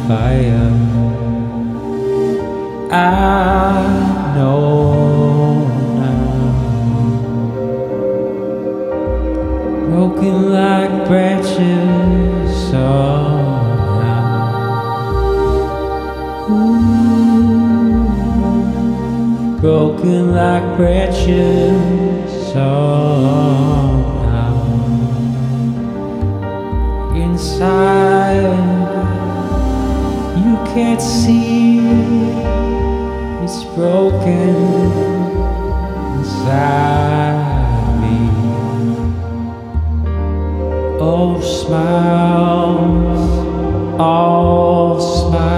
fire. I know now, broken like branches somehow. Broken like branches somehow. Inside, you can't see it's broken inside me. Oh, smiles, all smiles.